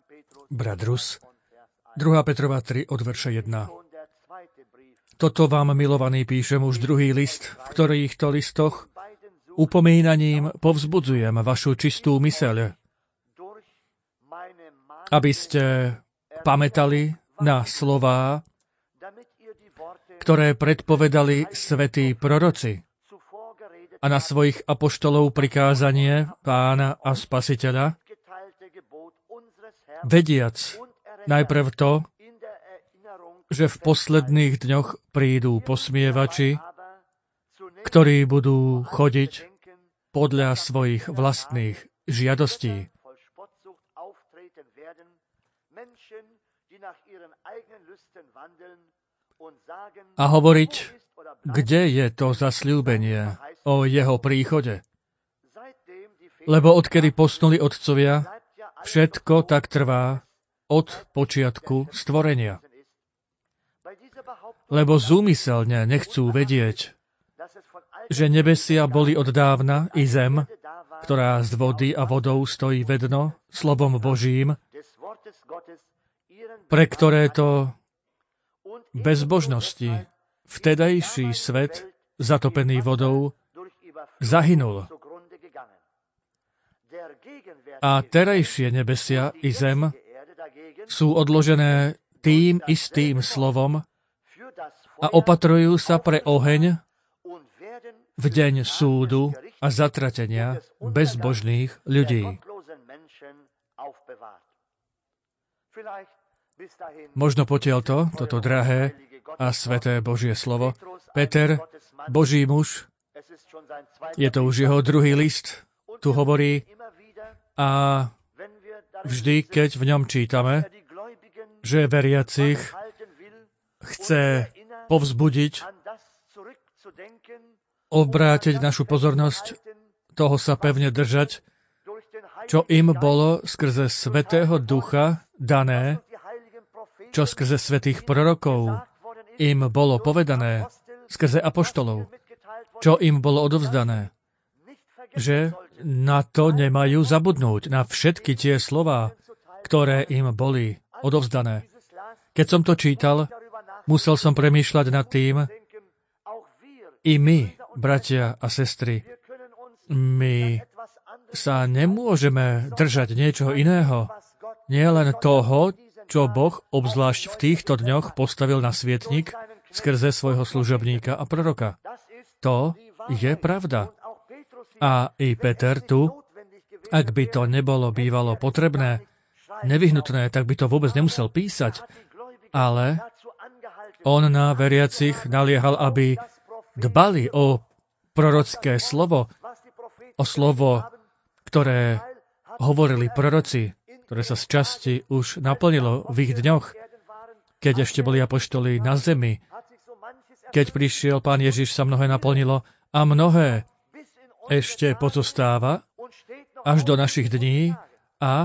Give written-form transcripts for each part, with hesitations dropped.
Brat Rus, 2. Petrova 3 od verša 1. Toto vám, milovaní, píšem už druhý list, v ktorýchto listoch upomínaním povzbudzujem vašu čistú myseľ, aby ste pamätali na slová, ktoré predpovedali svätí proroci, a na svojich apoštolov prikázanie Pána a Spasiteľa, vediac najprv to, že v posledných dňoch prídu posmievači, ktorí budú chodiť podľa svojich vlastných žiadostí. A hovoriť, kde je to zasľúbenie o jeho príchode. Lebo odkedy posnuli otcovia, všetko tak trvá od počiatku stvorenia. Lebo zúmyselne nechcú vedieť, že nebesia boli od dávna i zem, ktorá z vody a vodou stojí vedno slovom Božím, pre ktoré to bezbožnosti vtedajší svet, zatopený vodou, zahynul. A terajšie nebesia i zem sú odložené tým istým slovom a opatrujú sa pre oheň v deň súdu a zatratenia bezbožných ľudí. Možno potiaľto, toto drahé a sveté Božie slovo, Peter, Boží muž, je to už jeho druhý list, tu hovorí, a vždy, keď v ňom čítame, že veriacich chce povzbudiť, obrátiť našu pozornosť, toho sa pevne držať, čo im bolo skrze Svätého Ducha dané, čo skrze svätých prorokov im bolo povedané, skrze apoštolov, čo im bolo odovzdané, že na to nemajú zabudnúť, na všetky tie slová, ktoré im boli odovzdané. Keď som to čítal, musel som premýšľať nad tým, i my, bratia a sestry, my sa nemôžeme držať niečoho iného, nie len toho, čo Boh obzvlášť v týchto dňoch postavil na svietnik skrze svojho služobníka a proroka. To je pravda. A i Peter tu, ak by to nebolo bývalo potrebné, nevyhnutné, tak by to vôbec nemusel písať. Ale on na veriacich naliehal, aby dbali o prorocké slovo, o slovo, ktoré hovorili proroci, ktoré sa z časti už naplnilo v ich dňoch, keď ešte boli apoštoli na zemi. Keď prišiel Pán Ježiš, sa mnohé naplnilo a mnohé ešte pozostáva až do našich dní a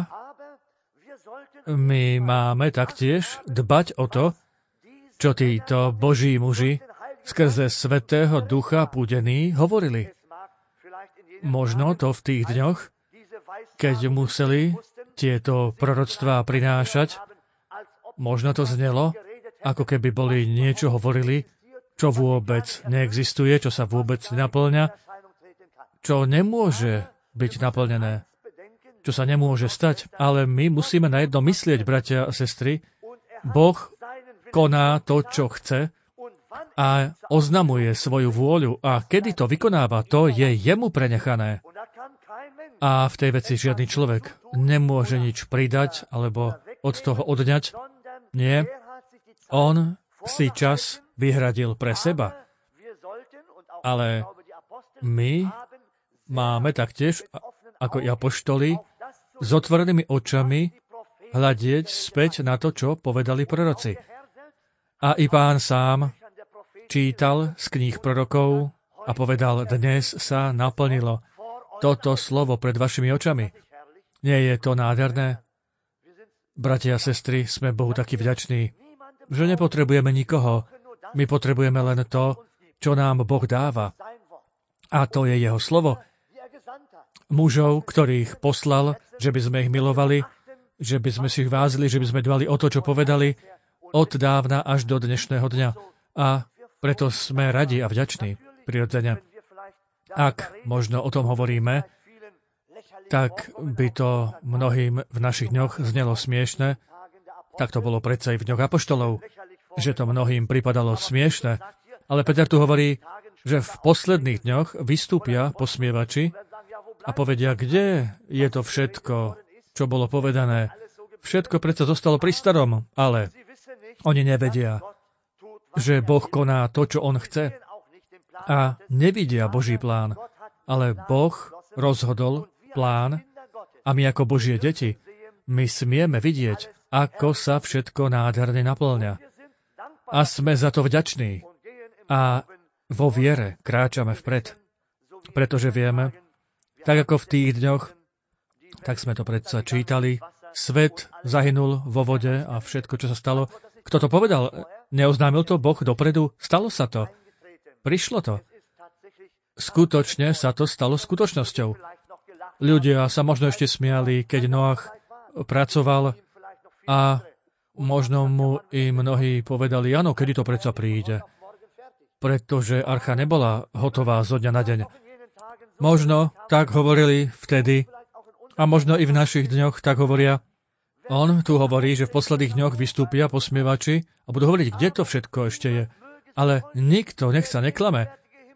my máme taktiež dbať o to, čo títo Boží muži skrze Svätého Ducha púdení hovorili. Možno to v tých dňoch, keď museli tieto proroctvá prinášať, možno to znelo, ako keby boli niečo hovorili, čo vôbec neexistuje, čo sa vôbec nenaplňa, čo nemôže byť naplnené, čo sa nemôže stať. Ale my musíme na jedno myslieť, bratia a sestry. Boh koná to, čo chce a oznamuje svoju vôľu. A kedy to vykonáva, to je jemu prenechané. A v tej veci žiadny človek nemôže nič pridať alebo od toho odňať. Nie. On si čas vyhradil pre seba. Ale my máme taktiež, ako i apoštoli, s otvorenými očami hľadieť späť na to, čo povedali proroci. A i Pán sám čítal z kníh prorokov a povedal, dnes sa naplnilo toto slovo pred vašimi očami. Nie je to nádherné? Bratia a sestry, sme Bohu takí vďační, že nepotrebujeme nikoho. My potrebujeme len to, čo nám Boh dáva. A to je jeho slovo. Mužov, ktorých poslal, že by sme ich milovali, že by sme si ich vázili, že by sme dbali o to, čo povedali od dávna až do dnešného dňa. A preto sme radi a vďační, prirodzene. Ak možno o tom hovoríme, tak by to mnohým v našich dňoch znelo smiešne. Tak to bolo predsa aj v dňoch apoštolov, že to mnohým pripadalo smiešne. Ale Peter tu hovorí, že v posledných dňoch vystúpia posmievači a povedia, kde je to všetko, čo bolo povedané. Všetko predsa zostalo pri starom, ale oni nevedia, že Boh koná to, čo on chce. A nevidia Boží plán, ale Boh rozhodol plán a my ako Božie deti, my smieme vidieť, ako sa všetko nádherne naplňa. A sme za to vďační. A vo viere kráčame vpred. Pretože vieme, tak ako v tých dňoch, tak sme to predsa čítali, svet zahynul vo vode a všetko, čo sa stalo. Kto to povedal? Neoznámil to Boh dopredu? Stalo sa to. Prišlo to. Skutočne sa to stalo skutočnosťou. Ľudia sa možno ešte smiali, keď Noach pracoval a možno mu i mnohí povedali, áno, kedy to predsa príde. Pretože archa nebola hotová zo dňa na deň. Možno tak hovorili vtedy a možno i v našich dňoch tak hovoria. On tu hovorí, že v posledných dňoch vystúpia posmievači a budú hovoriť, kde to všetko ešte je. Ale nikto, nech sa neklame.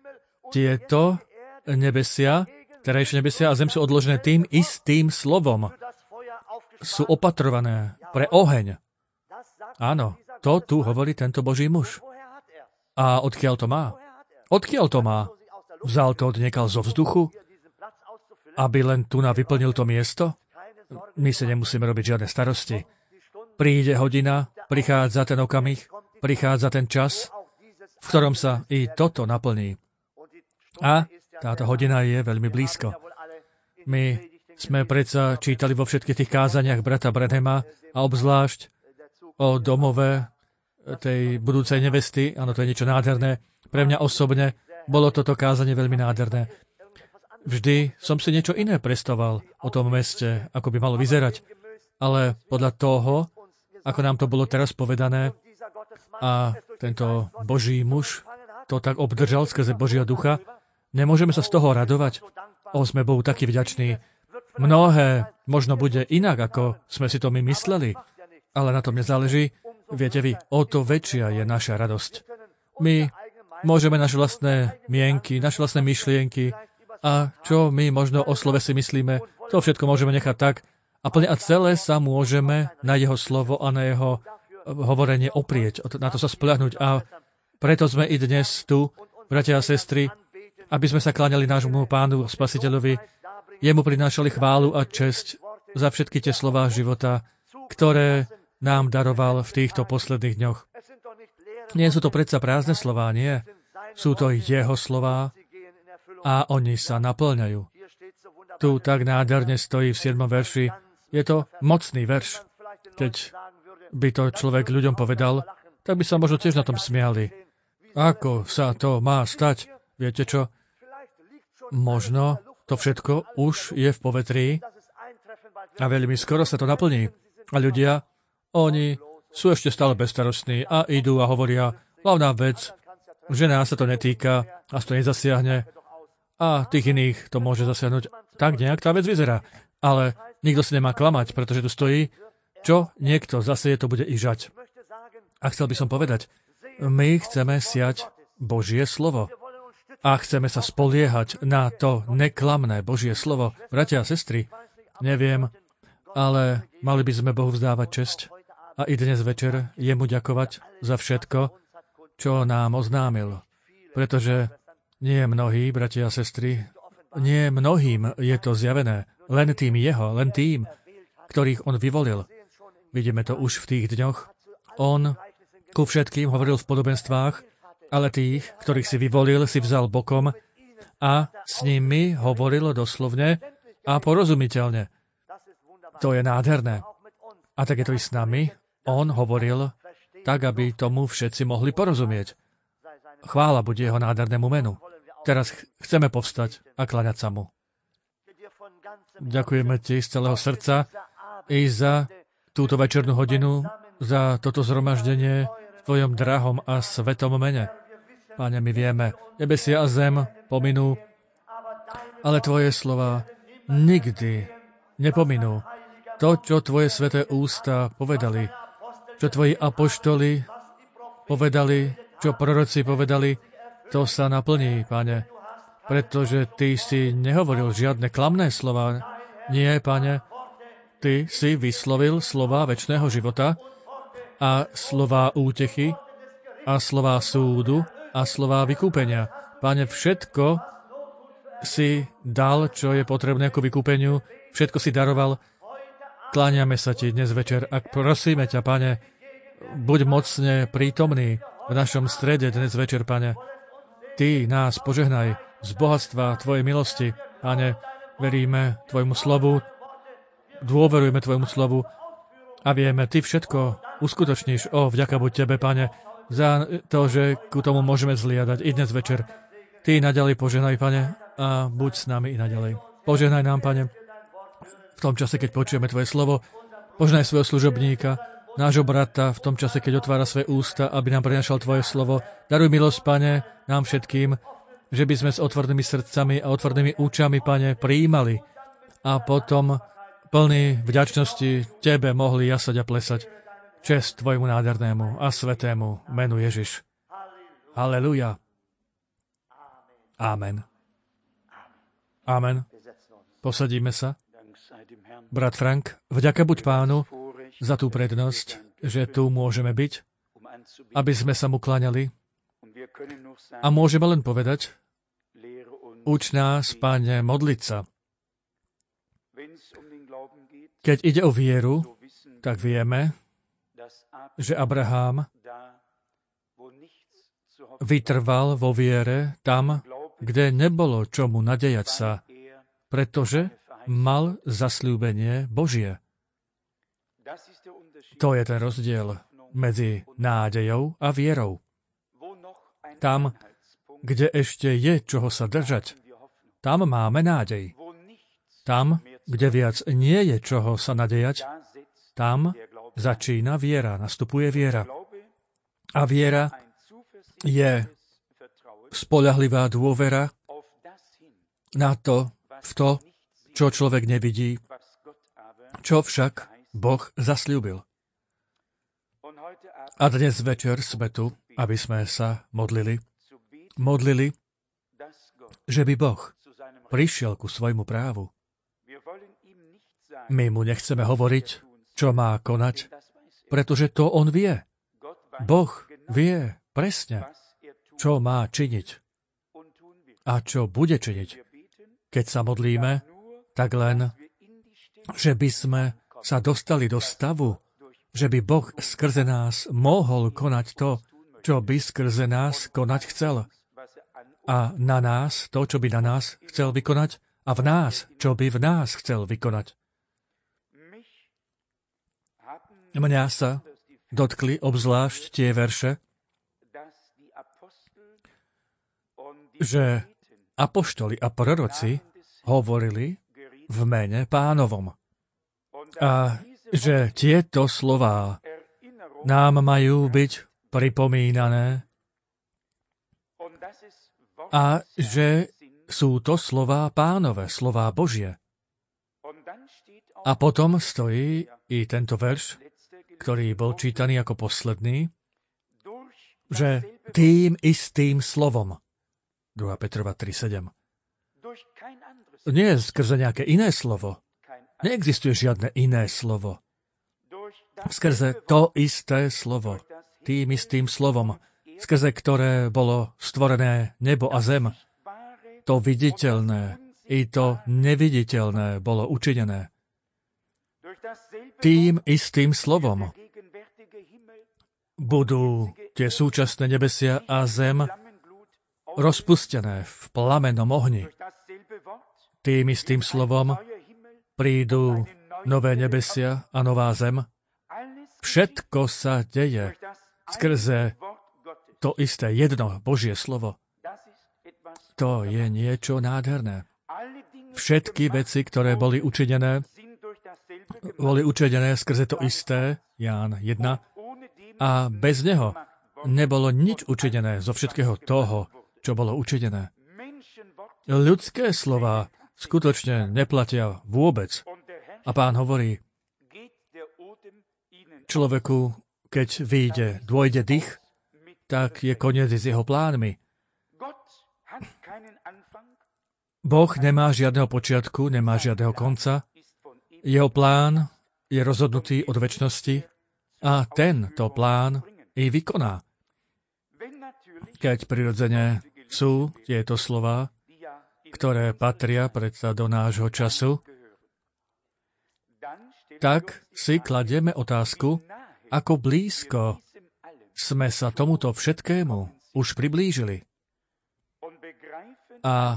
Tieto nebesia, terajšie nebesia a zem sú odložené tým istým slovom. Sú opatrované pre oheň. Áno, to tu hovorí tento Boží muž. A odkiaľ to má? Odkiaľ to má? Vzal to odniekal zo vzduchu, aby len tu vyplnil to miesto? My si nemusíme robiť žiadne starosti. Príde hodina, prichádza ten okamih, prichádza ten čas, v ktorom sa i toto naplní. A táto hodina je veľmi blízko. My sme predsa čítali vo všetkých tých kázaniach brata Branhama a obzvlášť o domove tej budúcej nevesty. Áno, to je niečo nádherné. Pre mňa osobne bolo toto kázanie veľmi nádherné. Vždy som si niečo iné predstavoval o tom meste, ako by malo vyzerať. Ale podľa toho, ako nám to bolo teraz povedané, a tento Boží muž to tak obdržal skrze Božieho ducha, nemôžeme sa z toho radovať. Sme Bohu takí vďační. Mnohé možno bude inak, ako sme si to my mysleli, ale na tom nezáleží. Viete vy, o to väčšia je naša radosť. My môžeme naše vlastné mienky, naše vlastné myšlienky a čo my možno o slove si myslíme, to všetko môžeme nechať tak a plne a celé sa môžeme na jeho slovo a na jeho hovorenie oprieť, na to sa spoľahnúť. A preto sme i dnes tu, bratia a sestry, aby sme sa kláňali nášmu Pánu Spasiteľovi, jemu prinášali chválu a česť za všetky tie slová života, ktoré nám daroval v týchto posledných dňoch. Nie sú to predsa prázdne slová, nie. Sú to jeho slová a oni sa naplňajú. Tu tak nádherne stojí v 7. verši. Je to mocný verš. Keď by to človek ľuďom povedal, tak by sa možno tiež na tom smiali. Ako sa to má stať? Viete čo? Možno to všetko už je v povetrí a veľmi skoro sa to naplní. A ľudia, oni sú ešte stále bezstarostní a idú a hovoria, hlavná vec, že nás sa to netýka, nás to nezasiahne a tých iných to môže zasiahnuť. Tak nejak tá vec vyzerá. Ale nikto si nemá klamať, pretože tu stojí, čo niekto zase to bude ižať. A chcel by som povedať, my chceme siať Božie slovo a chceme sa spoliehať na to neklamné Božie slovo. Bratia a sestry, neviem, ale mali by sme Bohu vzdávať česť a i dnes večer jemu ďakovať za všetko, čo nám oznámil. Pretože nie mnohí, bratia a sestry, nie mnohým je to zjavené, len tým jeho, len tým, ktorých on vyvolil. Vidíme to už v tých dňoch. On ku všetkým hovoril v podobenstvách, ale tých, ktorých si vyvolil, si vzal bokom a s nimi hovoril doslovne a porozumiteľne. To je nádherné. A tak je to i s nami. On hovoril tak, aby tomu všetci mohli porozumieť. Chvála bude jeho nádhernému menu. Teraz chceme povstať a kláňať sa mu. Ďakujeme ti z celého srdca. i za túto večernú hodinu, za toto zhromaždenie v Tvojom drahom a svetom mene. Pane, my vieme, nebesia a zem pominú, ale Tvoje slova nikdy nepominú. To, čo Tvoje sveté ústa povedali, čo Tvoji apoštoli povedali, čo proroci povedali, to sa naplní, Pane. Pretože Ty si nehovoril žiadne klamné slova. Nie, Pane, Ty si vyslovil slova večného života a slova útechy a slova súdu a slova vykúpenia. Pane, všetko si dal, čo je potrebné ako vykúpeniu, všetko si daroval. Kláňame sa Ti dnes večer a prosíme ťa, Pane, buď mocne prítomný v našom strede dnes večer, Pane. Ty nás požehnaj z bohatstva Tvojej milosti. Pane, veríme Tvojmu slovu, dôverujeme Tvojmu slovu a vieme, Ty všetko uskutočníš. Vďaka buď Tebe, Pane, za to, že ku tomu môžeme zliadať i dnes večer. Ty naďalej požehnaj, Pane, a buď s nami i naďalej. Požehnaj nám, Pane, v tom čase, keď počujeme Tvoje slovo. Požehnaj svojho služobníka, nášho brata, v tom čase, keď otvára svoje ústa, aby nám prinašal Tvoje slovo. Daruj milosť, Pane, nám všetkým, že by sme s otvorenými srdcami a otvorenými účami, Pane, prijímali a potom plný vďačnosti Tebe mohli jasať a plesať. Česť Tvojmu nádhernému a svetému menu Ježiš. Halelúja. Amen. Amen. Posadíme sa. Brat Frank, vďaka buď Pánu za tú prednosť, že tu môžeme byť, aby sme sa mu kláňali. A môžeme len povedať, uč nás, Pane, modliť sa. Keď ide o vieru, tak vieme, že Abraham vytrval vo viere tam, kde nebolo čomu nadejať sa, pretože mal zasľúbenie Božie. To je ten rozdiel medzi nádejou a vierou. Tam, kde ešte je čoho sa držať, tam máme nádej. Tam, kde viac nie je čoho sa nadejať, tam začína viera, nastupuje viera. A viera je spoľahlivá dôvera na to, v to, čo človek nevidí, čo však Boh zasľúbil. A dnes večer sme tu, aby sme sa modlili, že by Boh prišiel ku svojmu právu. My mu nechceme hovoriť, čo má konať, pretože to on vie. Boh vie presne, čo má činiť a čo bude činiť. Keď sa modlíme, tak len, že by sme sa dostali do stavu, že by Boh skrze nás mohol konať to, čo by skrze nás konať chcel. A na nás to, čo by na nás chcel vykonať, a v nás, čo by v nás chcel vykonať. Mňa sa dotkli obzvlášť tie verše, že apoštoli a proroci hovorili v mene Pánovom. A že tieto slová nám majú byť pripomínané a že sú to slová Pánove, slová Božie. A potom stojí i tento verš, ktorý bol čítaný ako posledný, že tým istým slovom, 2. Petrova 3.7. Nie skrze nejaké iné slovo. Neexistuje žiadne iné slovo. Skrze to isté slovo, tým istým slovom, skrze ktoré bolo stvorené nebo a zem, to viditeľné i to neviditeľné bolo učinené. Tým istým slovom budú tie súčasné nebesia a zem rozpustené v plamenom ohni. Tým istým slovom prídu nové nebesia a nová zem. Všetko sa deje skrze to isté jedno Božie slovo. To je niečo nádherné. Všetky veci, ktoré boli učinené boli učenené skrze to isté, Ján 1, a bez neho nebolo nič učinené zo všetkého toho, čo bolo učinené. Ľudské slová skutočne neplatia vôbec. A Pán hovorí, človeku, keď vyjde, dôjde dých, tak je koniec s jeho plánmi. Boh nemá žiadneho počiatku, nemá žiadneho konca. Jeho plán je rozhodnutý od večnosti a tento plán i vykoná. Keď prirodzene sú tieto slová, ktoré patria predsa do nášho času, tak si kladieme otázku, ako blízko sme sa tomuto všetkému už priblížili. A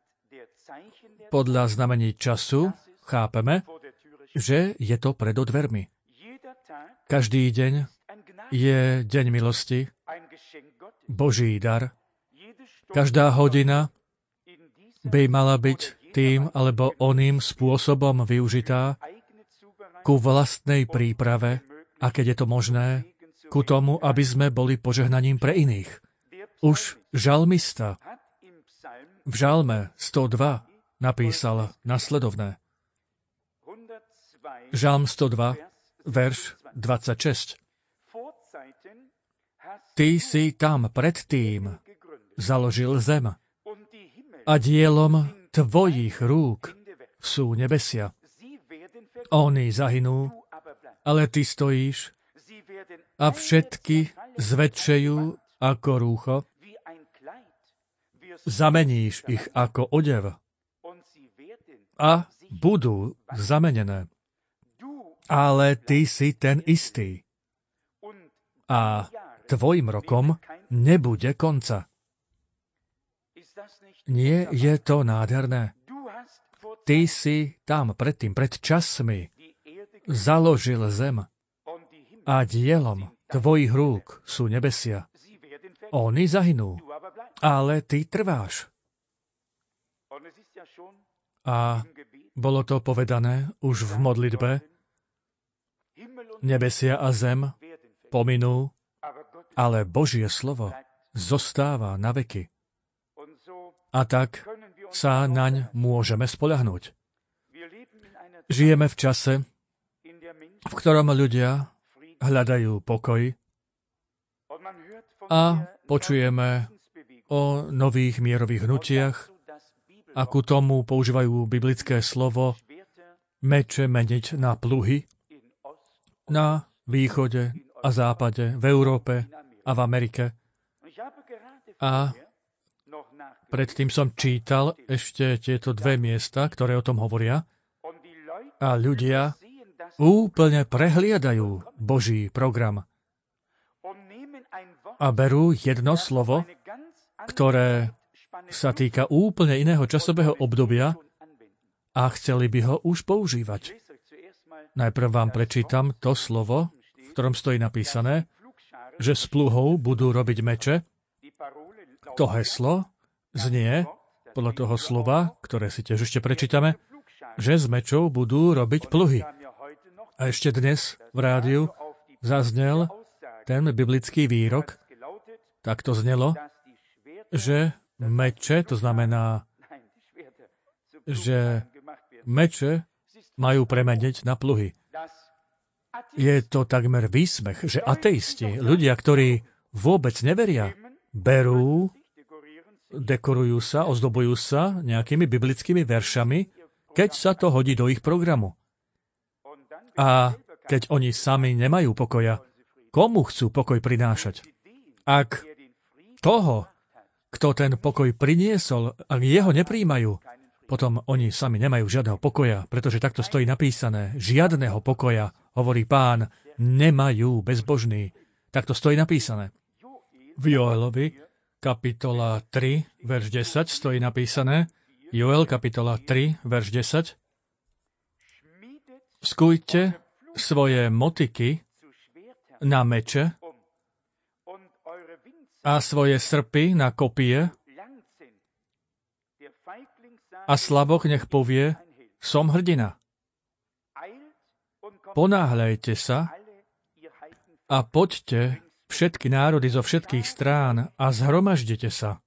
podľa znamení času chápeme, že je to pred dvermi. Každý deň je deň milosti, Boží dar. Každá hodina by mala byť tým alebo oným spôsobom využitá ku vlastnej príprave a keď je to možné, ku tomu, aby sme boli požehnaním pre iných. Už žalmista v žalme 102 napísal nasledovné. Žalm 102, verš 26. Ty si tam predtým založil zem a dielom tvojich rúk sú nebesia. Oni zahynú, ale ty stojíš a všetky zväčšejú ako rúcho. Zameníš ich ako odev a budú zamenené. Ale ty si ten istý. A tvojim rokom nebude konca. Nie je to nádherné? Ty si tam predtým, pred časmi, založil zem a dielom tvojich rúk sú nebesia. Oni zahynú, ale ty trváš. A bolo to povedané už v modlitbe, nebesia a zem pominú, ale Božie slovo zostáva na veky. A tak sa naň môžeme spoľahnúť. Žijeme v čase, v ktorom ľudia hľadajú pokoj a počujeme o nových mierových hnutiach a ku tomu používajú biblické slovo meče meniť na pluhy na východe a západe, v Európe a v Amerike. A predtým som čítal ešte tieto dve miesta, ktoré o tom hovoria. A ľudia úplne prehliadajú Boží program. A berú jedno slovo, ktoré sa týka úplne iného časového obdobia a chceli by ho už používať. Najprv vám prečítam to slovo, v ktorom stojí napísané, že s pluhou budú robiť meče. To heslo znie, podľa toho slova, ktoré si tiež ešte prečítame, že s mečou budú robiť pluhy. A ešte dnes v rádiu zaznel ten biblický výrok, tak to znelo, že meče, to znamená, že meče majú premeniť na pluhy. Je to takmer výsmech, že ateisti, ľudia, ktorí vôbec neveria, berú, dekorujú sa, ozdobujú sa nejakými biblickými veršami, keď sa to hodí do ich programu. A keď oni sami nemajú pokoja, komu chcú pokoj prinášať? Ak toho, kto ten pokoj priniesol, ak jeho nepríjmajú, potom oni sami nemajú žiadneho pokoja, pretože takto stojí napísané. Žiadneho pokoja, hovorí Pán, nemajú bezbožní. Takto stojí napísané. V Joelovi, kapitola 3, verš 10, stojí napísané. Joel, kapitola 3, verš 10. Skujte svoje motiky na meče a svoje srpy na kopie a slabok nech povie, som hrdina. ponáhľajte sa a poďte všetky národy zo všetkých strán a zhromaždite sa.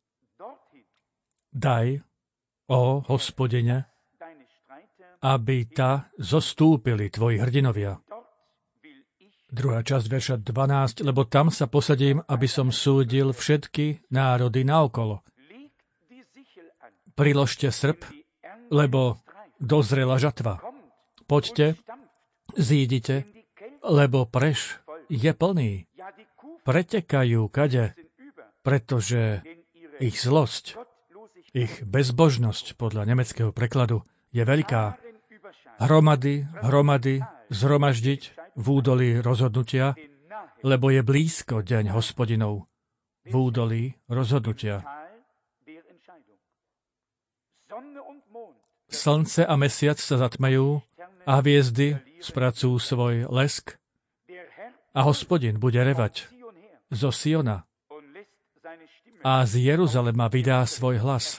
Daj, ó Hospodine, aby zostúpili tvoji hrdinovia. Druhá časť verša 12, lebo tam sa posadím, aby som súdil všetky národy naokolo. Priložte srp, lebo dozrela žatva. Poďte, zídite, lebo preš je plný. Pretekajú kade, pretože ich zlosť, ich bezbožnosť podľa nemeckého prekladu je veľká. Hromady zhromaždiť v údolí rozhodnutia, lebo je blízko deň Hospodinov v údolí rozhodnutia. Slnce a mesiac sa zatmejú a hviezdy spracujú svoj lesk a Hospodin bude revať zo Siona a z Jeruzalema vydá svoj hlas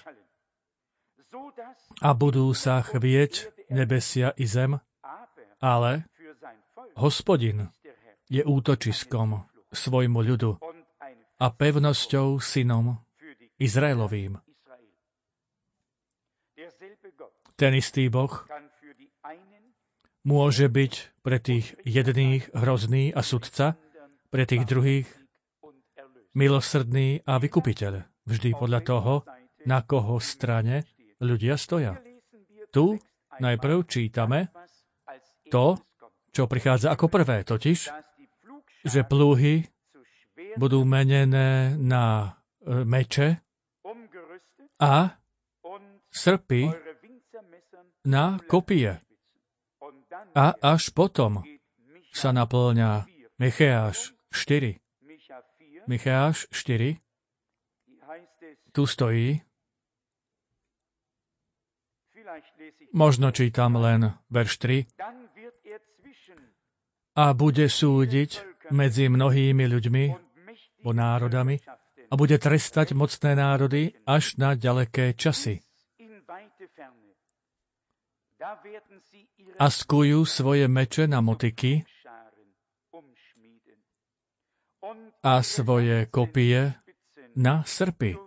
a budú sa chvieť nebesia i zem, ale Hospodin je útočiskom svojmu ľudu a pevnosťou synom Izraelovým. Ten istý Boh môže byť pre tých jedných hrozný a sudca, pre tých druhých milosrdný a vykupiteľ. Vždy podľa toho, na koho strane ľudia stoja. Tu najprv čítame to, čo prichádza ako prvé, totiž, že plúhy budú menené na meče a srpy na kopie. A až potom sa naplňa Micheáš 4. Micheáš 4. Tu stojí. Možno čítam len verš 3. A bude súdiť medzi mnohými ľuďmi, o národami, a bude trestať mocné národy až na ďaleké časy. A skujú svoje meče na motyky a svoje kopie na srpy.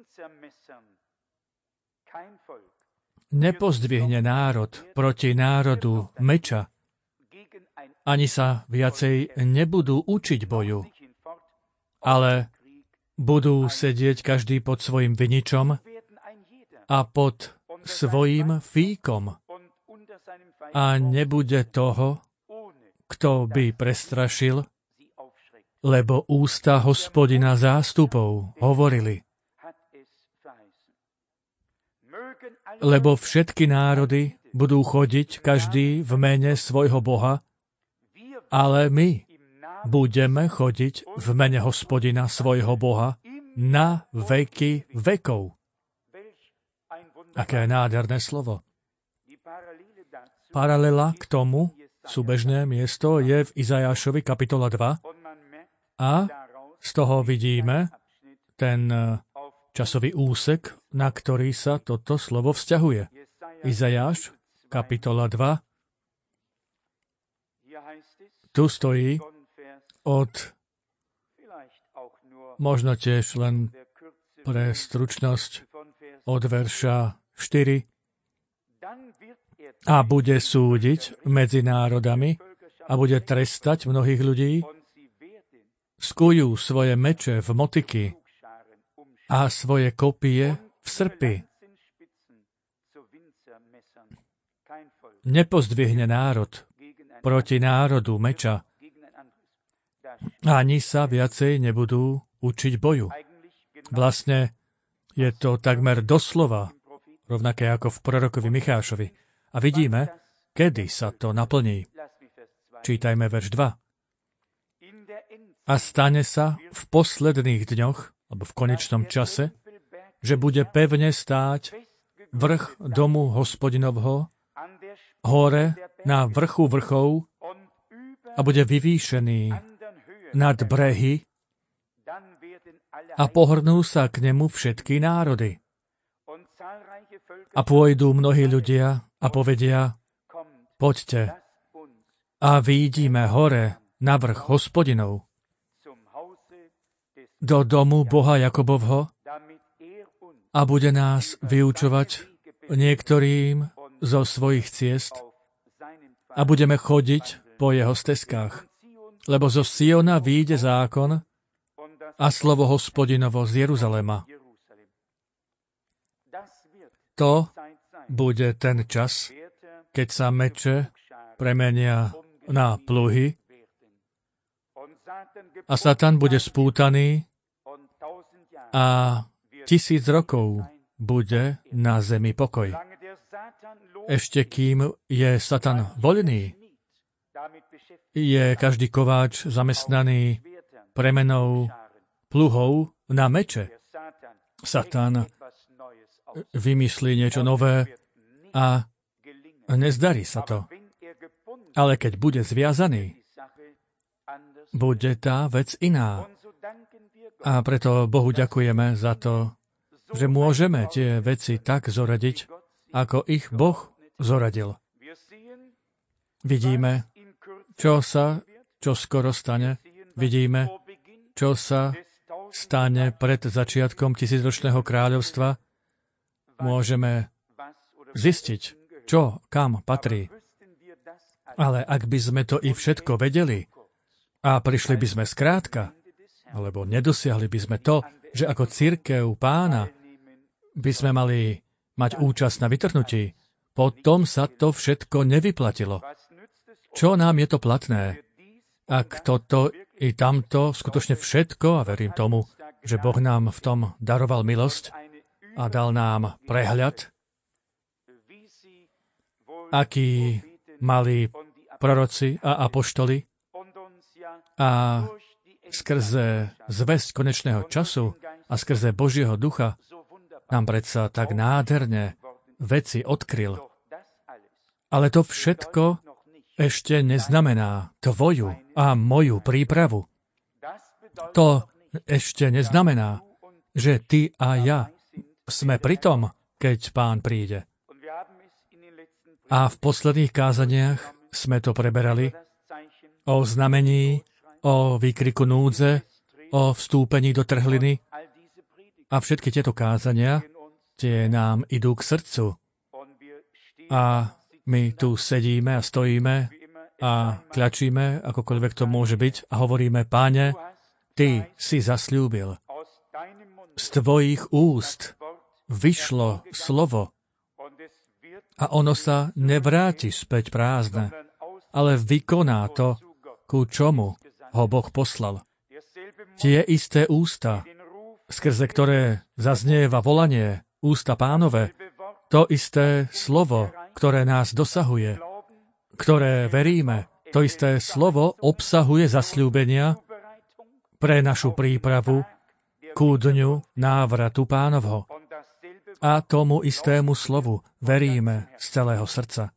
Nepozdvihne národ proti národu meča, ani sa viacej nebudú učiť boju, ale budú sedieť každý pod svojim viničom a pod svojím fíkom. A nebude toho, kto by prestrašil, lebo ústa Hospodina zástupov hovorili. Lebo všetky národy budú chodiť každý v mene svojho Boha, ale my budeme chodiť v mene Hospodina svojho Boha na veky vekov. Aké nádherné slovo. Paralela k tomu, súbežné miesto, je v Izajášovi kapitola 2 a z toho vidíme ten časový úsek, na ktorý sa toto slovo vzťahuje. Izajáš, kapitola 2. Tu stojí možno tiež len pre stručnosť, od verša 4. A bude súdiť medzi národami a bude trestať mnohých ľudí, skujú svoje meče v motyky a svoje kopie v srpy. Nepozdvihne národ proti národu meča, ani sa viacej nebudú učiť boju. Vlastne je to takmer doslova, rovnaké ako v prorokovi Michášovi. A vidíme, kedy sa to naplní. Čítajme verš 2. A stane sa v posledných dňoch, alebo v konečnom čase, že bude pevne stáť vrch domu Hospodinovho hore na vrchu vrchov a bude vyvýšený nad brehy a pohrnú sa k nemu všetky národy. A pôjdu mnohí ľudia a povedia, poďte, a výjdime hore na vrch Hospodinov, do domu Boha Jakobovho, a bude nás vyučovať niektorým zo svojich ciest a budeme chodiť po jeho stezkách. Lebo zo Siona vyjde zákon a slovo Hospodinovo z Jeruzalema. To bude ten čas, keď sa meče premenia na pluhy a Satan bude spútaný a 1000 rokov bude na zemi pokoj. Ešte kým je Satan voľný, je každý kováč zamestnaný premenou pluhov na meče. Satan vymyslí niečo nové a nezdarí sa to. Ale keď bude zviazaný, bude tá vec iná. A preto Bohu ďakujeme za to, že môžeme tie veci tak zoradiť, ako ich Boh zoradil. Vidíme, čo skoro stane. Vidíme, čo sa stane pred začiatkom 1000-ročného kráľovstva. Môžeme zistiť, čo kam patrí. Ale ak by sme to i všetko vedeli a prišli by sme skrátka, alebo nedosiahli by sme to, že ako cirkev Pána by sme mali mať účasť na vytrhnutí, potom sa to všetko nevyplatilo. Čo nám je to platné? Ak toto i tamto, skutočne všetko, a verím tomu, že Boh nám v tom daroval milosť a dal nám prehľad, aký mali proroci a apoštoli a skrze zvesť konečného času a skrze Božieho ducha nám predsa tak nádherne veci odkryl. Ale to všetko ešte neznamená tvoju a moju prípravu. To ešte neznamená, že ty a ja sme pri tom, keď Pán príde. A v posledných kázaniach sme to preberali o znamení, o výkriku núdze, o vstúpení do trhliny. A všetky tieto kázania, tie nám idú k srdcu. A my tu sedíme a stojíme a kľačíme, akokoľvek to môže byť, a hovoríme: Páne, Ty si zasľúbil. Z Tvojich úst vyšlo slovo a ono sa nevráti späť prázdne, ale vykoná to, ku čomu ho Boh poslal. Tie isté ústa, skrze ktoré zaznieva volanie, ústa Pánove, to isté slovo, ktoré nás dosahuje, ktoré veríme, to isté slovo obsahuje zasľúbenia pre našu prípravu ku dňu návratu Pánovho. A tomu istému slovu veríme z celého srdca.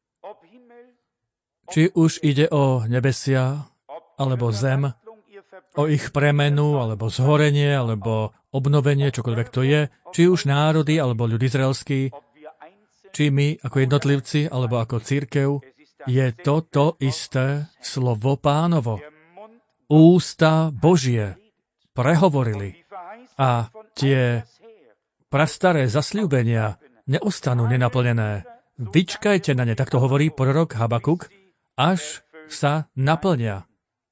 Či už ide o nebesia, alebo zem, o ich premenu, alebo zhorenie, alebo obnovenie, čokoľvek to je, či už národy, alebo ľud izraelský, či my ako jednotlivci, alebo ako cirkev, je to isté slovo Pánovo. Ústa Božie prehovorili a tie prastaré zasľúbenia neostanú nenaplnené. Vyčkajte na ne, tak to hovorí prorok Habakuk, až sa naplnia.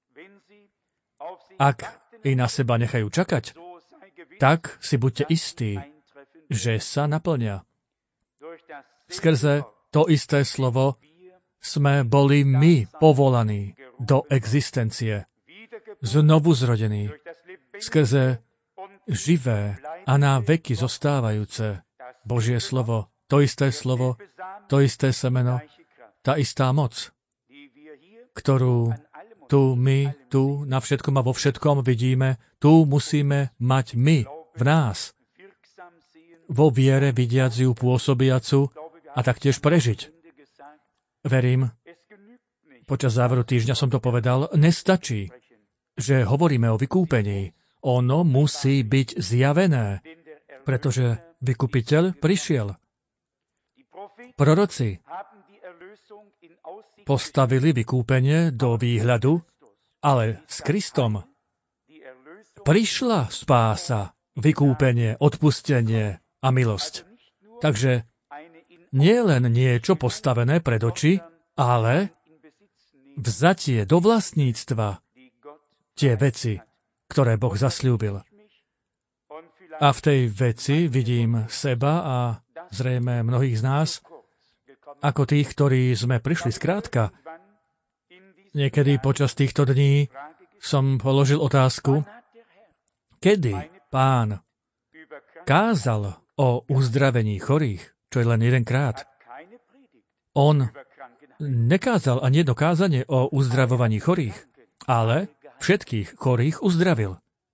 Ak i na seba nechajú čakať, tak si buďte istí, že sa naplnia. Skrze to isté slovo sme boli my povolaní do existencie, znovu zrodení, skrze živé a na veky zostávajúce Božie slovo, to isté semeno, tá istá moc, ktorú tu na všetkom a vo všetkom vidíme, tu musíme mať my v nás, vo viere vidiaciu, pôsobiacu a taktiež prežiť. Verím, počas záveru týždňa som to povedal, nestačí, že hovoríme o vykúpení. Ono musí byť zjavené, pretože vykupiteľ prišiel. Proroci postavili vykúpenie do výhľadu, ale s Kristom prišla spása, vykúpenie, odpustenie a milosť. Takže nie len niečo postavené pred oči, ale vzatie do vlastníctva tie veci, ktoré Boh zasľúbil. A v tej veci vidím seba a zrejme mnohých z nás, ako tých, ktorí sme prišli skrátka. Niekedy počas týchto dní som položil otázku, kedy Pán kázal o uzdravení chorých, čo je len jedenkrát. On nekázal ani jedno kázanie o uzdravovaní chorých, ale všetkých chorých uzdravil.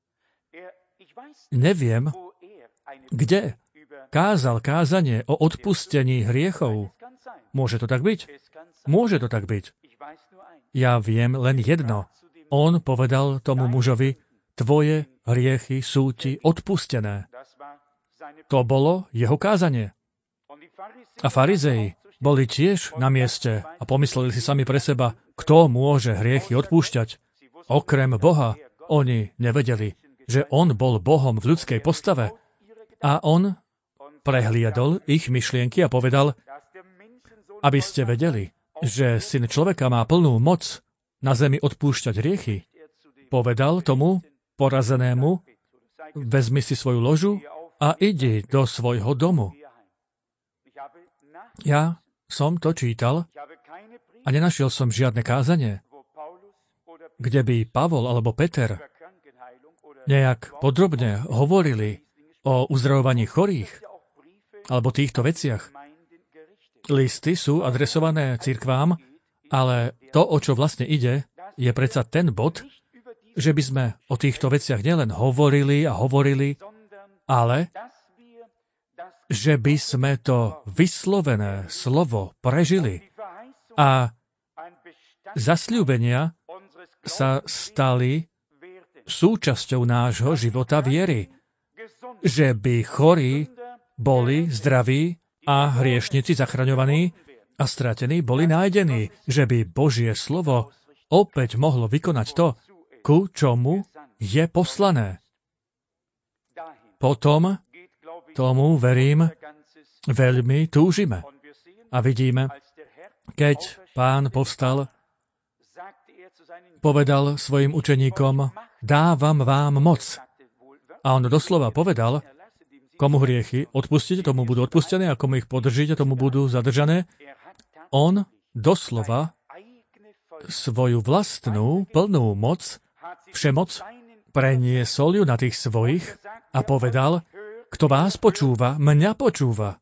Neviem, kde kázal kázanie o odpustení hriechov. Môže to tak byť? Môže to tak byť. Ja viem len jedno. On povedal tomu mužovi, tvoje hriechy sú ti odpustené. To bolo jeho kázanie. A farizei boli tiež na mieste a pomysleli si sami pre seba, kto môže hriechy odpúšťať. Okrem Boha oni nevedeli, že on bol Bohom v ľudskej postave. A on prehliadol ich myšlienky a povedal, aby ste vedeli, že Syn človeka má plnú moc na zemi odpúšťať hriechy. Povedal tomu porazenému, vezmi si svoju ložu a idi do svojho domu. Ja som to čítal a nenašiel som žiadne kázanie, kde by Pavol alebo Peter nejak podrobne hovorili o uzdravovaní chorých alebo týchto veciach. Listy sú adresované cirkvám, ale to, o čo vlastne ide, je predsa ten bod, že by sme o týchto veciach nielen hovorili a hovorili, ale že by sme to vyslovené slovo prežili a zasľúbenia sa stali súčasťou nášho života viery. Že by chorí boli zdraví a hriešnici zachraňovaní a stratení boli nájdení. Že by Božie slovo opäť mohlo vykonať to, ku čomu je poslané. Potom tomu, verím, veľmi túžime. A vidíme, keď Pán povstal, povedal svojim učeníkom, dávam vám moc. A on doslova povedal, komu hriechy odpustíte, tomu budú odpustené, a komu ich podržíte, tomu budú zadržané. On doslova svoju vlastnú plnú moc, všemoc, preniesol ju na tých svojich a povedal, kto vás počúva, mňa počúva.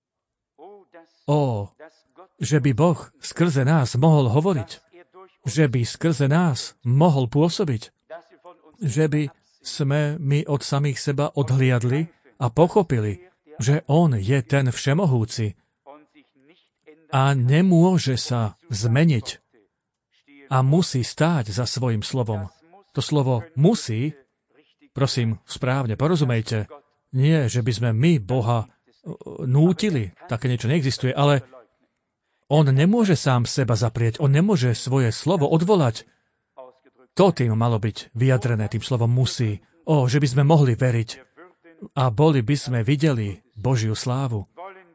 Že by Boh skrze nás mohol hovoriť. Že by skrze nás mohol pôsobiť. Že by sme my od samých seba odhliadli a pochopili, že On je ten všemohúci a nemôže sa zmeniť a musí stáť za svojim slovom. To slovo musí, prosím, správne porozumejte, nie, že by sme my Boha nútili, také niečo neexistuje, ale On nemôže sám seba zaprieť, On nemôže svoje slovo odvolať. To tým malo byť vyjadrené, tým slovom musí. Že by sme mohli veriť a boli by sme videli Božiu slávu.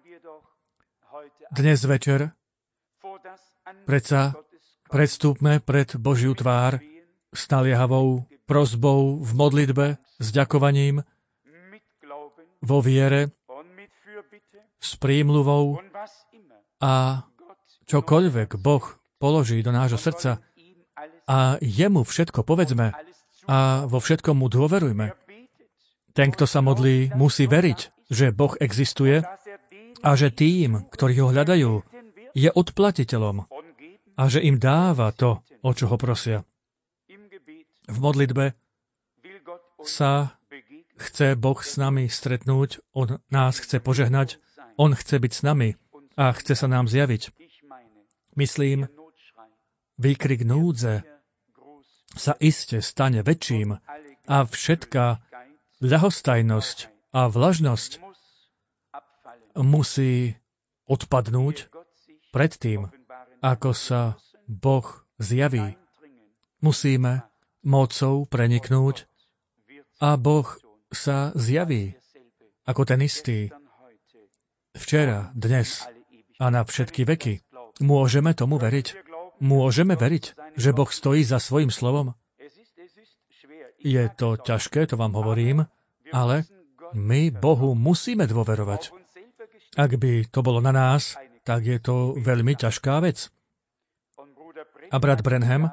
Dnes večer predsa predstúpme pred Božiu tvár s naliehavou prosbou v modlitbe, s ďakovaním, vo viere, s prímluvou a čokoľvek Boh položí do nášho srdca a jemu všetko povedzme a vo všetkom mu dôverujme. Ten, kto sa modlí, musí veriť, že Boh existuje a že tým, ktorí ho hľadajú, je odplatiteľom a že im dáva to, o čo ho prosia. V modlitbe sa chce Boh s nami stretnúť, On nás chce požehnať, On chce byť s nami a chce sa nám zjaviť. Myslím, výkrik núdze sa iste stane väčším a všetká ľahostajnosť a vlažnosť musí odpadnúť predtým, ako sa Boh zjaví. Musíme mocou preniknúť a Boh sa zjaví ako ten istý. Včera, dnes a na všetky veky. Môžeme tomu veriť? Môžeme veriť, že Boh stojí za svojím slovom? Je to ťažké, to vám hovorím, ale my Bohu musíme dôverovať. Ak by to bolo na nás, tak je to veľmi ťažká vec. A brat Branham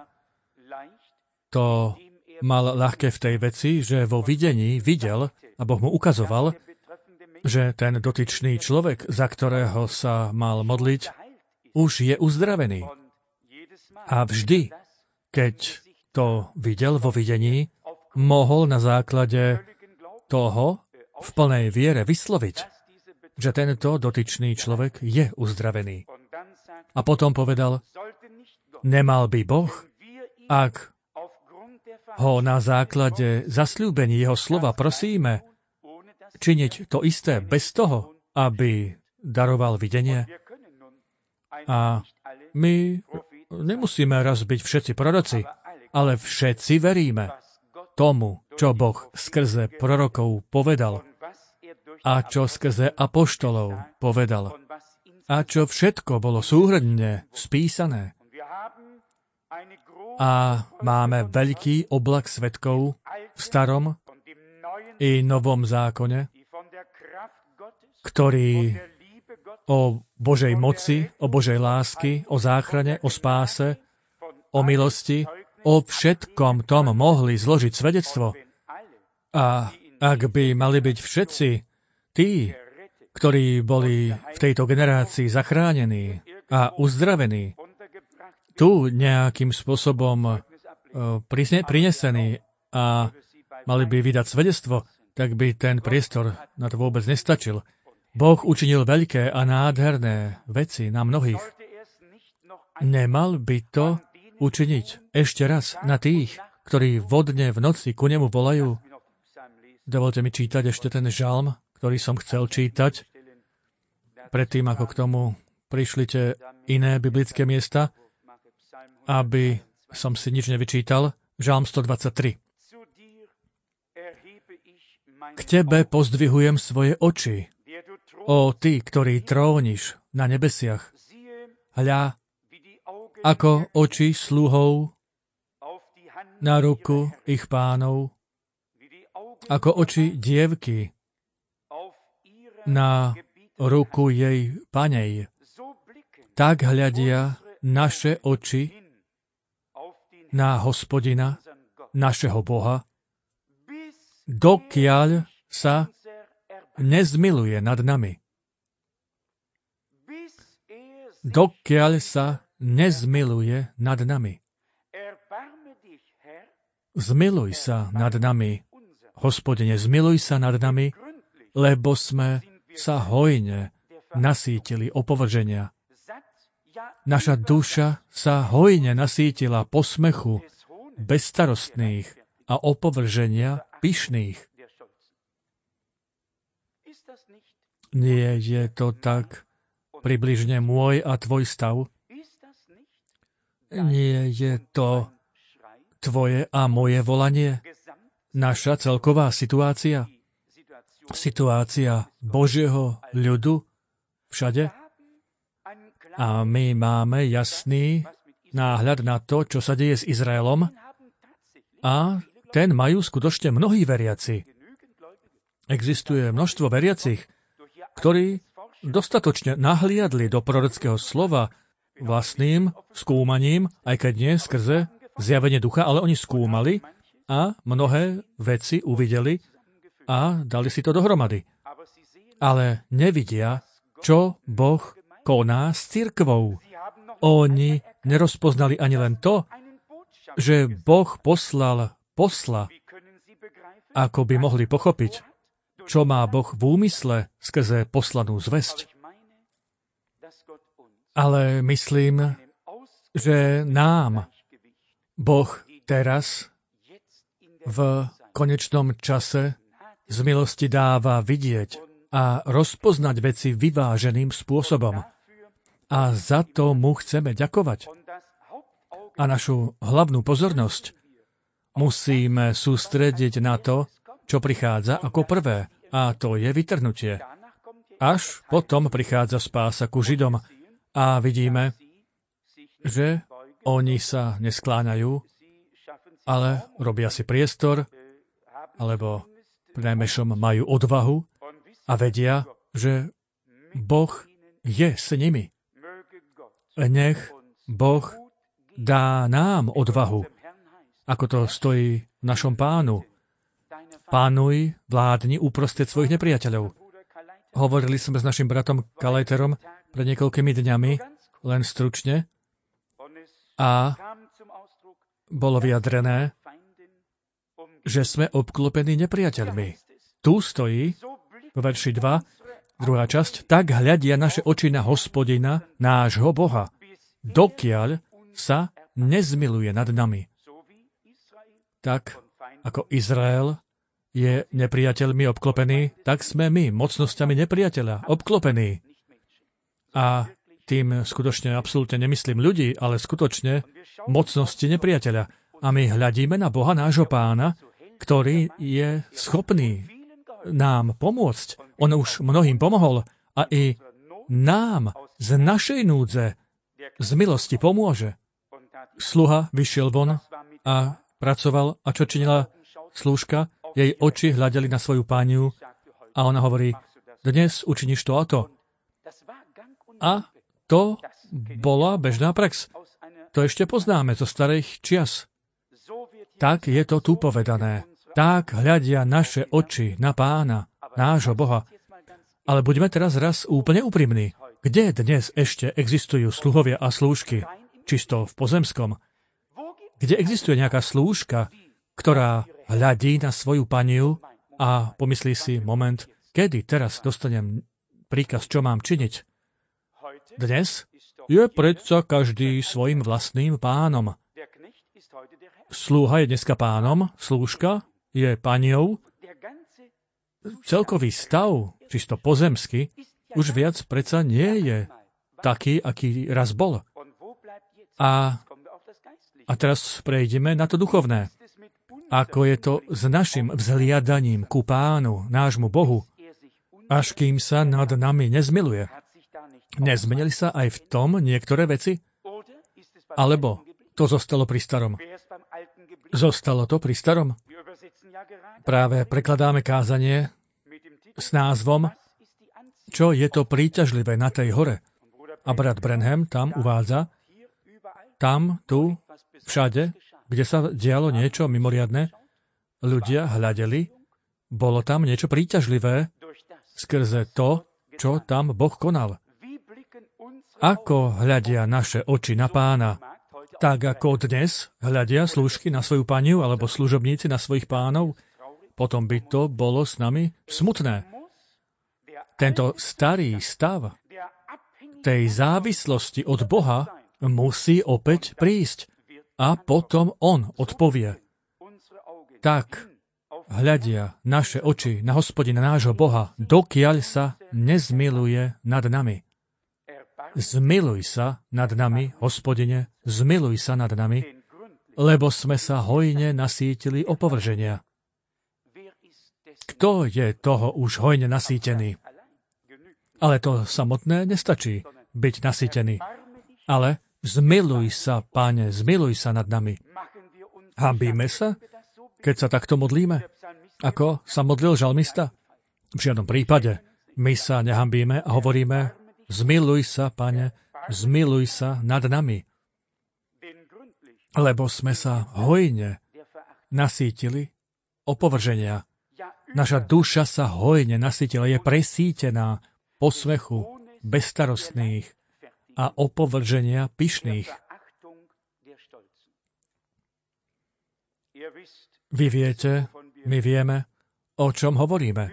to mal ľahké v tej veci, že vo videní videl, a Boh mu ukazoval, že ten dotyčný človek, za ktorého sa mal modliť, už je uzdravený. A vždy, keď to videl vo videní, mohol na základe toho v plnej viere vysloviť, že tento dotyčný človek je uzdravený. A potom povedal, nemal by Boh, ak ho na základe zasľúbení jeho slova prosíme, činiť to isté bez toho, aby daroval videnie. A my nemusíme raz byť všetci proroci, ale všetci veríme tomu, čo Boh skrze prorokov povedal a čo skrze apoštolov povedal a čo všetko bolo súhrnne spísané. A máme veľký oblak svedkov v starom i novom zákone, ktorí o Božej moci, o Božej lásky, o záchrane, o spáse, o milosti, o všetkom tom mohli zložiť svedectvo. A ak by mali byť všetci tí, ktorí boli v tejto generácii zachránení a uzdravení, tu nejakým spôsobom prinesení a mali by vydať svedectvo, tak by ten priestor na to vôbec nestačil. Boh učinil veľké a nádherné veci na mnohých. Nemal by to učiniť ešte raz na tých, ktorí vodne v noci ku nemu volajú? Dovolte mi čítať ešte ten žalm, ktorý som chcel čítať, predtým ako k tomu prišli tie iné biblické miesta, aby som si nič nevyčítal. Žalm 123. K tebe pozdvihujem svoje oči, ó ty, ktorý tróniš na nebesiach. Hľa, ako oči sluhov na ruku ich pánov, ako oči dievky na ruku jej panej. Tak hľadia naše oči na Hospodina, našeho Boha, dokiaľ sa nezmiluje nad nami. Dokiaľ sa nezmiluje nad nami. Zmiluj sa nad nami, Hospodine, zmiluj sa nad nami, lebo sme sa hojne nasýtili opovrženia. Naša duša sa hojne nasýtila posmechu bezstarostných a opovrženia pyšných. Nie je to tak približne môj a tvoj stav? Nie je to tvoje a moje volanie? Naša celková situácia? Situácia Božieho ľudu všade? A my máme jasný náhľad na to, čo sa deje s Izraelom, a ten majú skutočne mnohí veriaci. Existuje množstvo veriacich, ktorí dostatočne nahliadli do prorockého slova vlastným skúmaním, aj keď nie skrze zjavenie ducha, ale oni skúmali a mnohé veci uvideli a dali si to dohromady. Ale nevidia, čo Boh koná s cirkvou. Oni nerozpoznali ani len to, že Boh poslal posla, ako by mohli pochopiť, čo má Boh v úmysle skrze poslanú zvesť. Ale myslím, že nám Boh teraz v konečnom čase z milosti dáva vidieť a rozpoznať veci vyváženým spôsobom. A za to mu chceme ďakovať. A našu hlavnú pozornosť musíme sústrediť na to, čo prichádza ako prvé, a to je vytrhnutie. Až potom prichádza spása ku Židom a vidíme, že oni sa neskláňajú, ale robia si priestor, alebo prinajmenšom majú odvahu a vedia, že Boh je s nimi. Nech Boh dá nám odvahu, ako to stojí v našom Pánu. Pánuj, vládni uprostred svojich nepriateľov. Hovorili sme s našim bratom Kalajterom pred niekoľkými dňami, len stručne, a bolo vyjadrené, že sme obklopení nepriateľmi. Tu stojí, vo verši 2, druhá časť, tak hľadia naše oči na Hospodina, nášho Boha, dokiaľ sa nezmiluje nad nami. Tak, ako Izrael je nepriateľmi obklopený, tak sme my, mocnosťami nepriateľa, obklopení. A tým skutočne absolútne nemyslím ľudí, ale skutočne mocnosti nepriateľa. A my hľadíme na Boha, nášho Pána, ktorý je schopný nám pomôcť. On už mnohým pomohol a i nám z našej núdze z milosti pomôže. Sluha vyšiel von a pracoval, a čo činila slúžka? Jej oči hľadeli na svoju pániu a ona hovorí, dnes učiníš to a to. A to bola bežná prax. To ešte poznáme zo starých čias. Tak je to tu povedané. Tak hľadia naše oči na Pána, nášho Boha. Ale buďme teraz raz úplne úprimní. Kde dnes ešte existujú sluhovia a slúžky? Čisto v pozemskom. Kde existuje nejaká slúžka, ktorá hľadí na svoju paniu a pomyslí si, moment, kedy teraz dostanem príkaz, čo mám činiť? Dnes je predsa každý svojim vlastným pánom. Slúha je dneska pánom, slúžka je paniou. Celkový stav, čisto pozemsky, už viac predsa nie je taký, aký raz bol. A teraz prejdeme na to duchovné. Ako je to s našim vzhliadaním ku Pánu, nášmu Bohu, až kým sa nad nami nezmiluje. Nezmenili sa aj v tom niektoré veci? Alebo to zostalo pri starom? Zostalo to pri starom? Práve prekladáme kázanie s názvom Čo je to príťažlivé na tej hore? A brat Branham tam uvádza, tam, tu, všade, kde sa dialo niečo mimoriadne, ľudia hľadeli, bolo tam niečo príťažlivé skrze to, čo tam Boh konal. Ako hľadia naše oči na Pána, tak ako dnes hľadia slúžky na svoju paniu alebo služobníci na svojich pánov, potom by to bolo s nami smutné. Tento starý stav tej závislosti od Boha musí opäť prísť. A potom on odpovie. Tak hľadia naše oči na Hospodina nášho Boha, dokiaľ sa nezmiluje nad nami. Zmiluj sa nad nami, Hospodine, zmiluj sa nad nami, lebo sme sa hojne nasýtili opovrženia. Kto je toho už hojne nasýtený? Ale to samotné nestačí, byť nasýtený. Ale zmiluj sa, Páne, zmiluj sa nad nami. Hanbíme sa, keď sa takto modlíme? Ako sa modlil žalmista? V žiadnom prípade. My sa nehanbíme a hovoríme, zmiluj sa, Pane, zmiluj sa nad nami. Lebo sme sa hojne nasýtili opovrženia. Naša duša sa hojne nasýtila, je presýtená posmechu bezstarostných a opovrženia pyšných. Vy viete, my vieme, o čom hovoríme.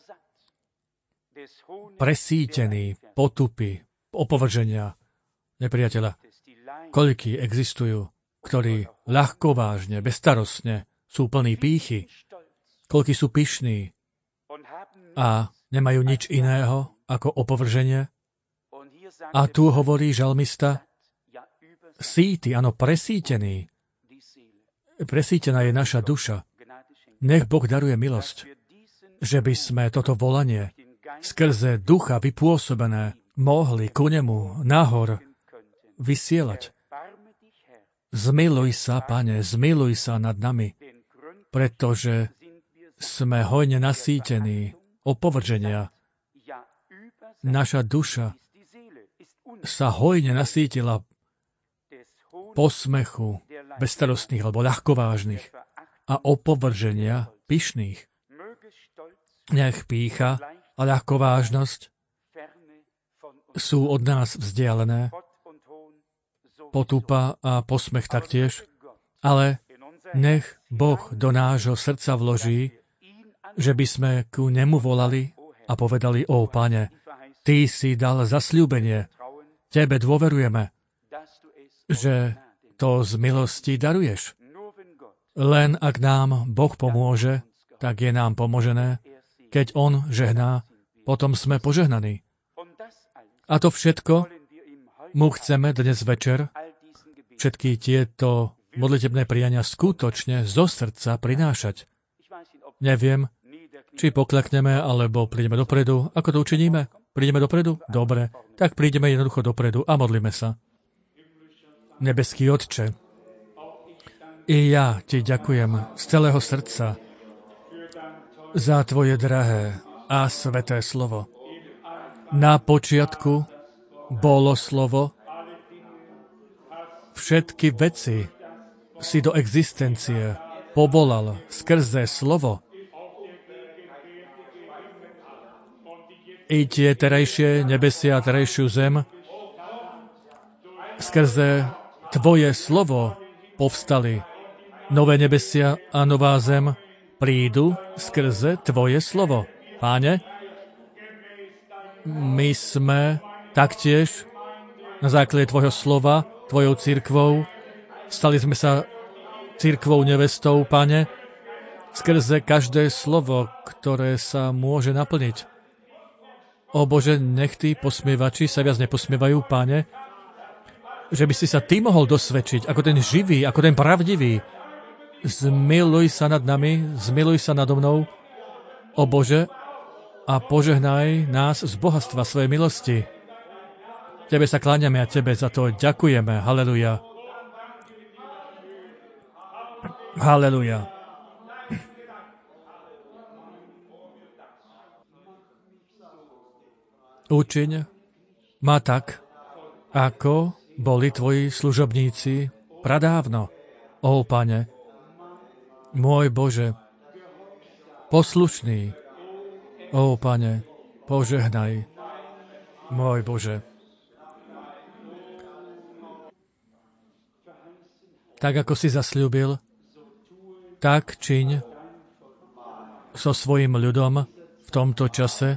Presýtený, potupy, opovrženia nepriateľa. Koľkí existujú, ktorí ľahkovážne, bezstarostne sú plní pýchy. Koľkí sú pyšní a nemajú nič iného ako opovrženie. A tu hovorí žalmista, síty, áno, presítený. Presítená je naša duša. Nech Boh daruje milosť, že by sme toto volanie skrze ducha vypôsobené mohli ku nemu nahor vysielať. Zmiluj sa, Pane, zmiluj sa nad nami, pretože sme hojne nasýtení opovrženia. Naša duša sa hojne nasýtila posmechu bezstarostných alebo ľahkovážnych a opovrženia pyšných. Nech pýcha a ľahkovážnosť sú od nás vzdialené, potupa a posmech taktiež, ale nech Boh do nášho srdca vloží, že by sme ku nemu volali a povedali: Ó, Pane, Ty si dal zasľúbenie, Tebe dôverujeme, že to z milosti daruješ. Len ak nám Boh pomôže, tak je nám pomožené. Keď On žehná, potom sme požehnaní. A to všetko mu chceme dnes večer, všetky tieto modlitebné priania skutočne zo srdca prinášať. Neviem, či poklekneme, alebo prídeme dopredu. Ako to učiníme? Prídeme dopredu? Dobre, tak prídeme jednoducho dopredu a modlíme sa. Nebeský Otče, i ja Ti ďakujem z celého srdca za Tvoje drahé a sveté slovo. Na počiatku bolo slovo, všetky veci si do existencie povolal skrze slovo. I tie terajšie nebesia a terajšiu zem skrze Tvoje slovo povstali. Nové nebesia a nová zem prídu skrze Tvoje slovo. Páne, my sme taktiež na základe Tvojho slova, Tvojou cirkvou, stali sme sa cirkvou nevestou, Pane, skrze každé slovo, ktoré sa môže naplniť. O Bože, nech tí posmievači sa viac neposmievajú, Pane, že by si sa Ty mohol dosvedčiť ako ten živý, ako ten pravdivý. Zmiluj sa nad nami, zmiluj sa nado mnou, o Bože, a požehnaj nás z bohatstva svojej milosti. Tebe sa kláňame a Tebe za to ďakujeme. Haleluja. Haleluja. Učiň ma tak, ako boli Tvoji služobníci pradávno. Ó, Pane, môj Bože, poslušný, ó, Pane, požehnaj, môj Bože. Tak, ako si zasľúbil, tak čiň so svojím ľudom v tomto čase,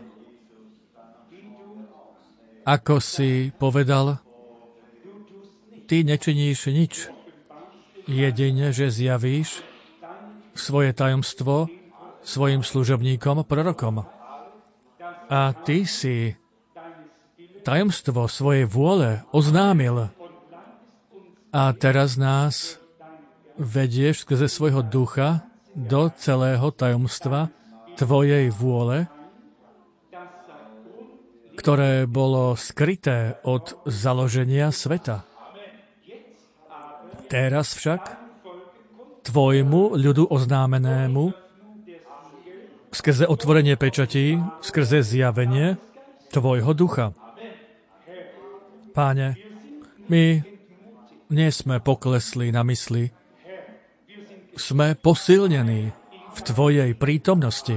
ako si povedal, Ty nečiníš nič, jedine, že zjavíš svoje tajomstvo svojim služobníkom, prorokom. A Ty si tajomstvo svojej vôle oznámil. A teraz nás vedieš skrze svojho ducha do celého tajomstva Tvojej vôle, ktoré bolo skryté od založenia sveta. Teraz však Tvojmu ľudu oznámenému skrze otvorenie pečatí, skrze zjavenie Tvojho ducha. Páne, my nie sme poklesli na mysli, sme posilnení v Tvojej prítomnosti.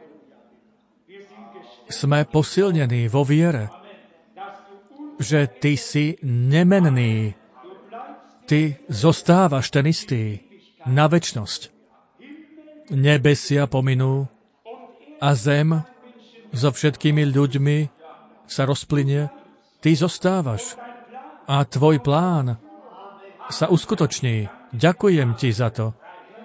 Sme posilnení vo viere, že Ty si nemenný, Ty zostávaš ten istý na večnosť. Nebesia pominú a zem so všetkými ľuďmi sa rozplynie. Ty zostávaš a Tvoj plán sa uskutoční. Ďakujem Ti za to.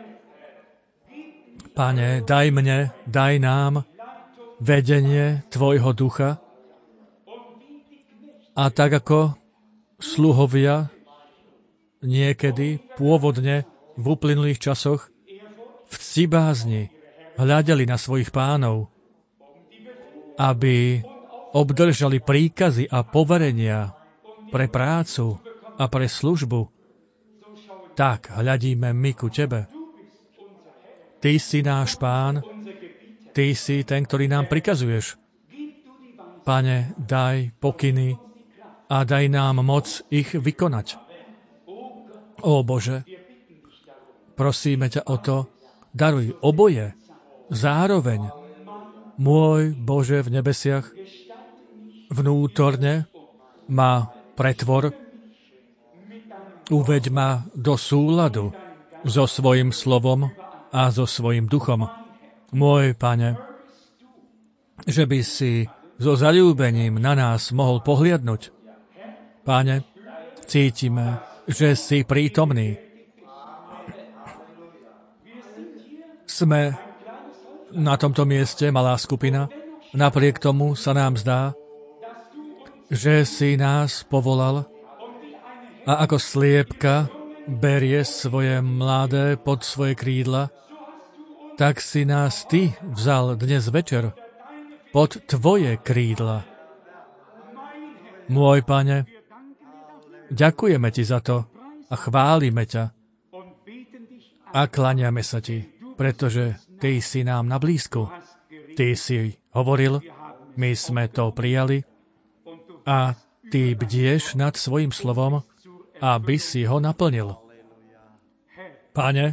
Pane, daj mne, daj nám vedenie Tvojho ducha A tak ako sluhovia niekedy pôvodne v uplynulých časoch v ctibázni hľadeli na svojich pánov, aby obdržali príkazy a poverenia pre prácu a pre službu, tak hľadíme my ku Tebe. Ty si náš Pán, Ty si ten, ktorý nám prikazuješ. Pane, daj pokyny a daj nám moc ich vykonať. Ó Bože, prosíme ťa o to, daruj oboje, zároveň. Môj Bože v nebesiach, vnútorne ma pretvor, uveď ma do súladu so svojím slovom a so svojím duchom. Môj Pane, že by si so zaľúbením na nás mohol pohliadnuť. Pane, cítime, že si prítomný. Sme na tomto mieste malá skupina, napriek tomu sa nám zdá, že si nás povolal a ako sliepka berie svoje mladé pod svoje krídla, tak si nás Ty vzal dnes večer pod Tvoje krídla. Môj Pane, ďakujeme Ti za to a chválime ťa a klaniame sa Ti, pretože Ty si nám na blízku. Ty si hovoril, my sme to prijali a Ty bdieš nad svojim slovom, aby si ho naplnil. Pane,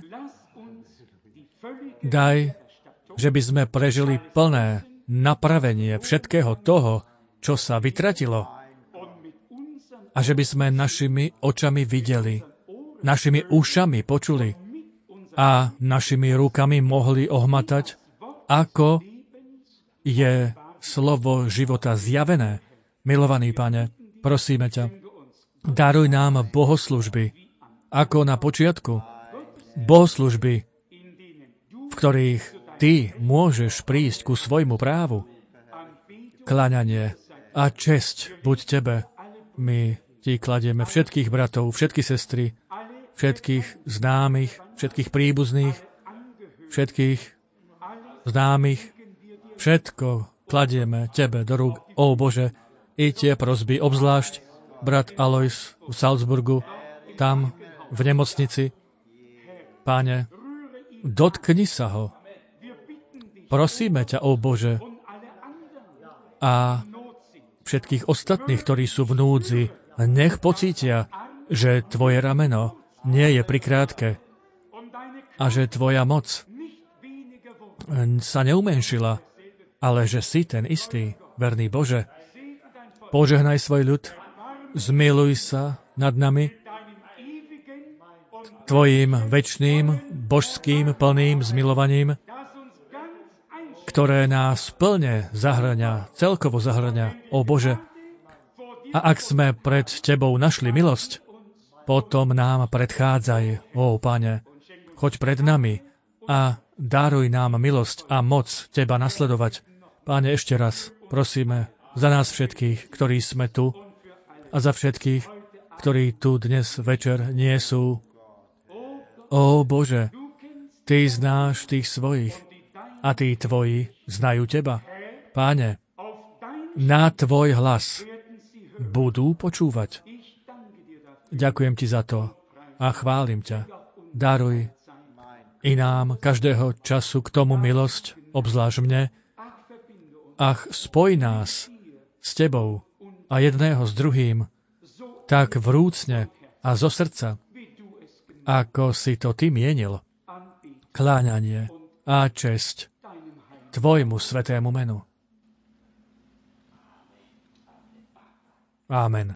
daj, že by sme prežili plné napravenie všetkého toho, čo sa vytratilo a že by sme našimi očami videli, našimi ušami počuli a našimi rukami mohli ohmatať, ako je slovo života zjavené. Milovaný Pane, prosíme ťa, daruj nám bohoslužby, ako na počiatku. Bohoslužby, v ktorých Ty môžeš prísť ku svojmu právu. Kláňanie a česť buď Tebe. My Ti kladieme všetkých bratov, všetky sestry, všetkých známych, všetkých príbuzných, všetkých známych, všetko kladieme Tebe do rúk. Ó Bože, i tie prosby, obzvlášť brat Alois v Salzburgu, tam v nemocnici. Páne, dotkni sa ho. Prosíme ťa, ó Bože, a všetkých ostatných, ktorí sú v núdzi, nech pocítia, že Tvoje rameno nie je prikrátke a že Tvoja moc sa neumenšila, ale že si ten istý, verný Bože. Požehnaj svoj ľud, zmiluj sa nad nami Tvojim večným, božským, plným zmilovaním, ktoré nás plne zahŕňa, celkovo zahŕňa, ó Bože. A ak sme pred Tebou našli milosť, potom nám predchádzaj, ó Pane, choď pred nami a daruj nám milosť a moc Teba nasledovať. Páne, ešte raz prosíme za nás všetkých, ktorí sme tu a za všetkých, ktorí tu dnes večer nie sú. Ó Bože, Ty znáš tých svojich a tí Tvoji znajú Teba. Páne, na Tvoj hlas budú počúvať. Ďakujem Ti za to a chválim ťa. Daruj i nám každého času k tomu milosť, obzvlášť mne. Ach, spoj nás s Tebou a jedného s druhým tak vrúcne a zo srdca, ako si to Ty mienil. Kláňanie a česť Tvojmu svätému menu. Amen.